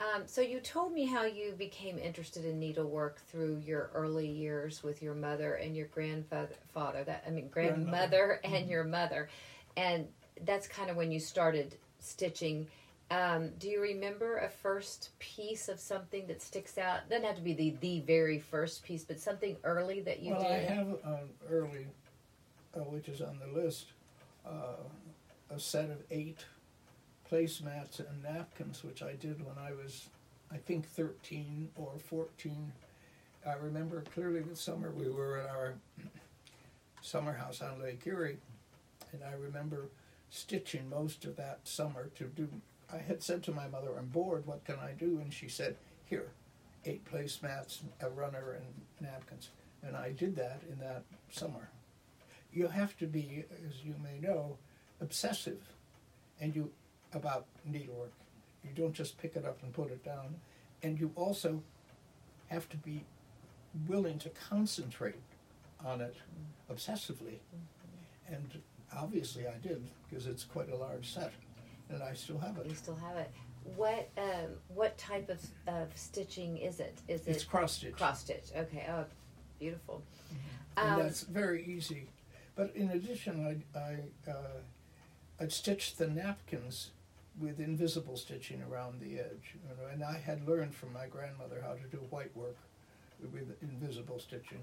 So you told me how you became interested in needlework through your early years with your mother and your grandmother and your mother, and that's kind of when you started stitching. Do you remember a first piece of something that sticks out? Doesn't have to be the very first piece, but something early that you did. Well, I have early, which is on the list, a set of 8 placemats and napkins, which I did when I was, I think, 13 or 14. I remember clearly the summer we were at our summer house on Lake Erie, and I remember stitching most of that summer to do. I had said to my mother, "I'm bored, what can I do?" And she said, "Here, 8 placemats, a runner, and napkins." And I did that in that summer. You have to be, as you may know, obsessive about needlework. You don't just pick it up and put it down. And you also have to be willing to concentrate on it obsessively. And obviously I did, because it's quite a large set, and I still have it. You still have it. What type of stitching is it? It's cross stitch. Cross stitch. Okay. Oh, beautiful. And that's very easy. But in addition, I'd stitched the napkins with invisible stitching around the edge, and I had learned from my grandmother how to do white work with invisible stitching,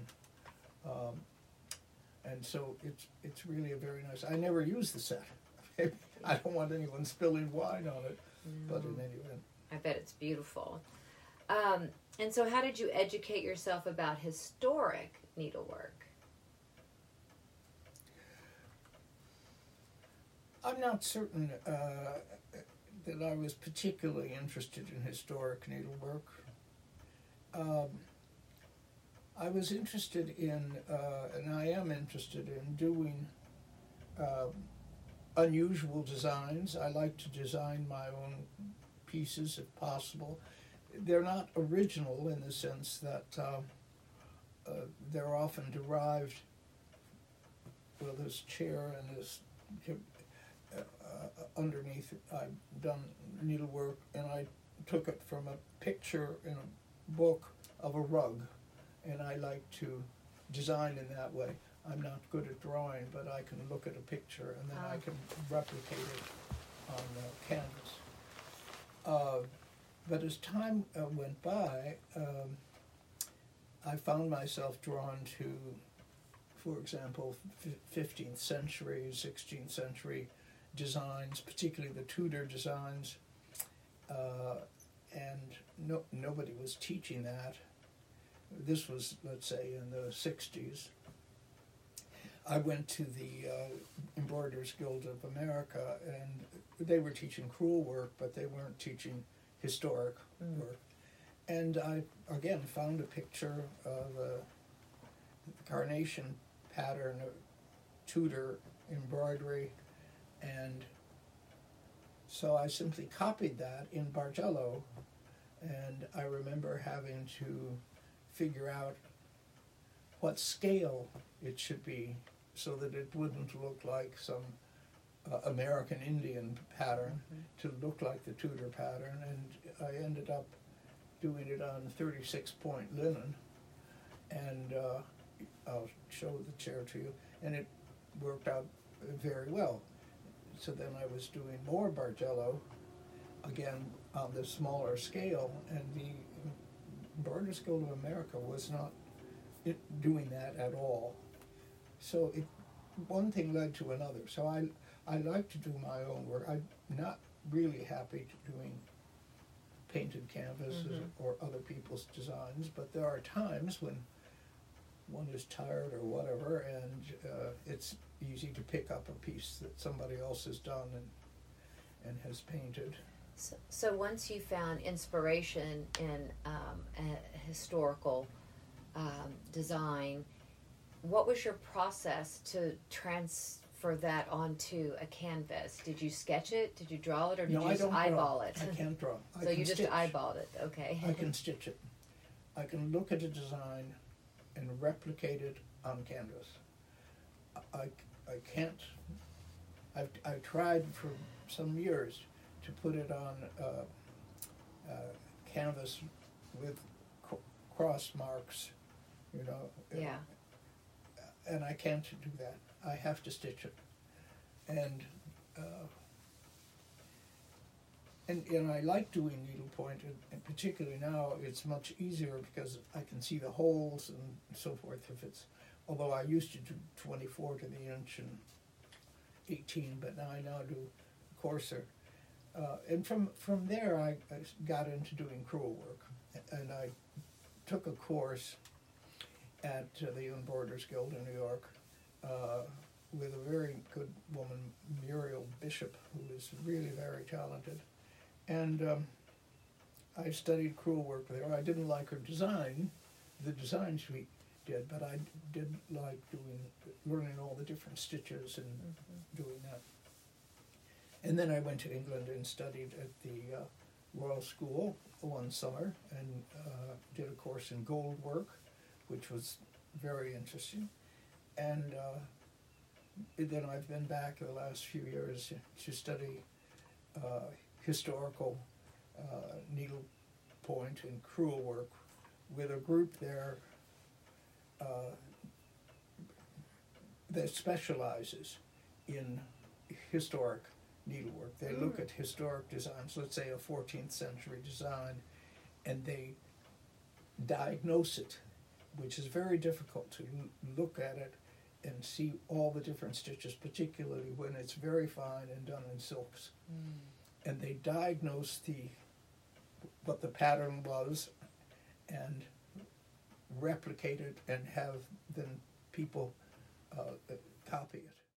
and so it's really a very nice. I never use the set. I don't want anyone spilling wine on it, but in any event, I bet it's beautiful. And so, how did you educate yourself about historic needlework? I'm not certain that I was particularly interested in historic needlework. I was interested in, and I am interested in, doing unusual designs. I like to design my own pieces if possible. They're not original in the sense that they're often derived. Well, this chair and this underneath, I've done needlework, and I took it from a picture in a book of a rug, and I like to design in that way. I'm not good at drawing, but I can look at a picture and then I can replicate it on canvas. But as time went by, I found myself drawn to, for example, 15th century, 16th century designs, particularly the Tudor designs, and nobody was teaching that. This was, let's say, in the 60s. I went to the Embroiderers Guild of America, and they were teaching crewel work, but they weren't teaching historic work. And I, again, found a picture of a carnation pattern of Tudor embroidery, and so I simply copied that in Bargello, and I remember having to figure out what scale it should be so that it wouldn't look like some American Indian pattern, to look like the Tudor pattern, and I ended up doing it on 36-point linen, and I'll show the chair to you, and it worked out very well. So then I was doing more Bargello, again on the smaller scale, and the Embroiderers Guild of America was not doing that at all. So one thing led to another. So I like to do my own work. I'm not really happy doing painted canvases or other people's designs, but there are times when one is tired or whatever, and it's easy to pick up a piece that somebody else has done and has painted. So once you found inspiration in a historical design, what was your process to transfer that onto a canvas? Did you sketch it? Did you draw it? Or did you just eyeball it? I can't draw. So you just eyeballed it, okay. I can stitch it. I can look at a design and replicate it on canvas. I can't. I've tried for some years to put it on canvas with cross marks, you know. Yeah. And I can't do that. I have to stitch it. And I like doing needlepoint, and particularly now it's much easier because I can see the holes and so forth. Although I used to do 24 to the inch and 18, but now I do coarser. And from there I got into doing crewel work, and I took a course at the Embroiderers Guild in New York with a very good woman, Muriel Bishop, who is really very talented. And I studied crewel work there. I didn't like her design, the design she did, but I did like learning all the different stitches and doing that. And then I went to England and studied at the Royal School one summer and did a course in gold work, which was very interesting. And then I've been back the last few years to study historical needlepoint and crewel work with a group there that specializes in historic needlework. They look at historic designs, let's say a 14th century design, and they diagnose it, which is very difficult to look at it and see all the different stitches, particularly when it's very fine and done in silks. And they diagnose what the pattern was and replicate it and have then people copy it.